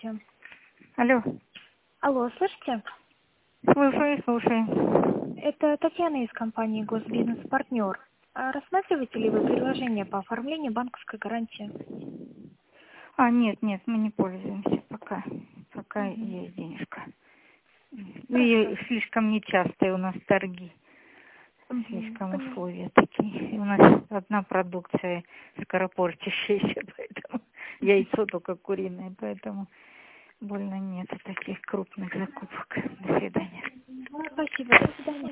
Алло. Алло, слышите? Слушай. Это Татьяна из компании «Госбизнес-партнер». А рассматриваете ли вы предложение по оформлению банковской гарантии? Нет, мы не пользуемся пока. Пока Мгм. есть денежка. Хорошо. И слишком нечастые у нас торги. Слишком Поняла. условия такие. И у нас одна продукция скоропортящаяся, поэтому яйцо только куриное, поэтому больно нет таких крупных закупок. До свидания. Спасибо, до свидания.